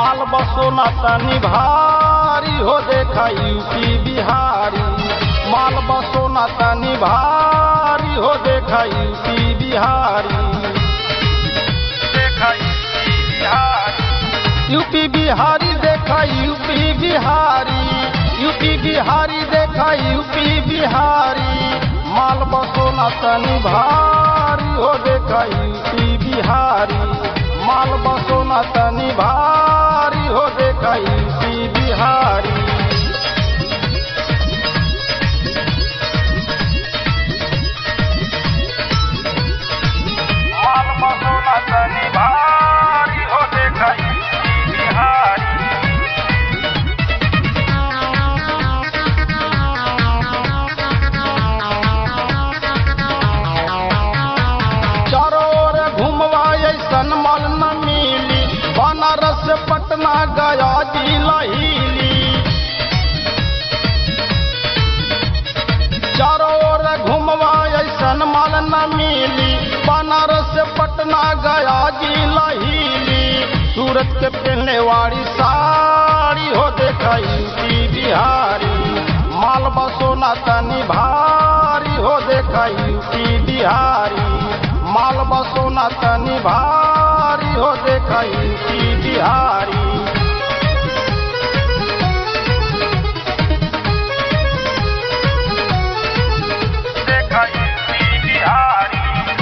माल बसो न तनी भारी हो देखा यूपी बिहारी। माल बसो न तनी भारी हो देखा यूपी बिहारी। देखा यूपी बिहारी देखा यूपी बिहारी। यूपी बिहारी देखा यूपी बिहारी। माल बसो न तनी भारी हो देखा यूपी बिहारी। माल बसो न तनी भारी हो देखा यूपी बिहारी। माल बसो न तनी भारी हो देखा यूपी बिहारी। चारों ओर घूमवा ऐसन माल न मिली। बनारस से पटना गया जिला हिली। चारों ओर घूमवा ऐसन माल न मिली। बनारस से पटना गया जिला हिली। सूरत के पहनने वाली साड़ी हो देखा यूपी बिहारी। माल बसो न तनी भारी हो देखा यूपी बिहारी। माल बसो न तनी भारी हो देखा यूपी बिहारी। देखा यूपी बिहारी।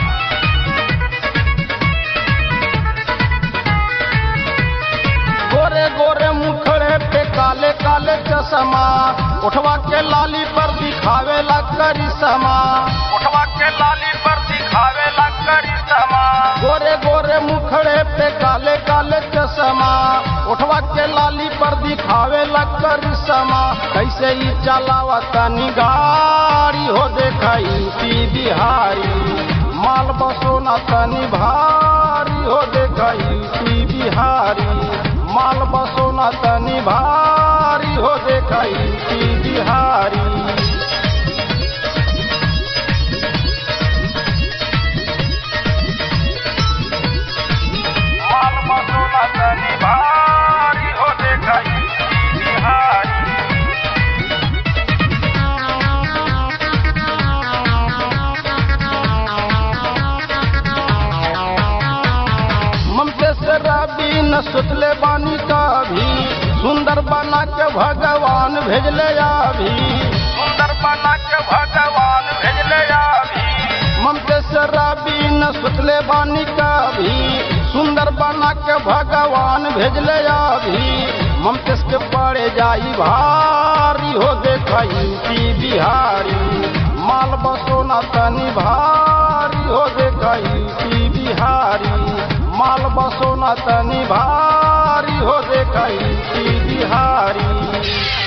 गोरे गोरे मुखड़े पे काले काले चश्मा। उठवा के लाली पर दिखावे ला करिश्मा। उठवा के लाली पर दिखावे ला करिश्मा। गोरे गोरे मुखड़े पे काले काले चश्मा। उठवा के लाली पर दिखावे ला करिश्मा। कैसे ही चलावा तनी गाड़ी हो देखा यूपी बिहारी। माल बसो न तनी भारी हो देखा यूपी बिहारी। माल बसो न तनी भारी हो देखा यूपी बिहारी। माल बसो न तनी भारी हो देखा यूपी बिहारी। ममते से रवि न सुतले बानी कभी। सुंदर बना के भगवान भेजले अभी। सुंदर बना के भगवान भेजले अभी। ममते से रवि न सुतले बानी कभी। सुंदर बना के भगवान भेजले अभी। ममतेश के पड़े जाई भारी हो देखा यूपी बिहारी। माल बसो न तनी भारी हो देखा यूपी बिहारी। माल बसो न तनी भारी हो देखा यूपी बिहारी।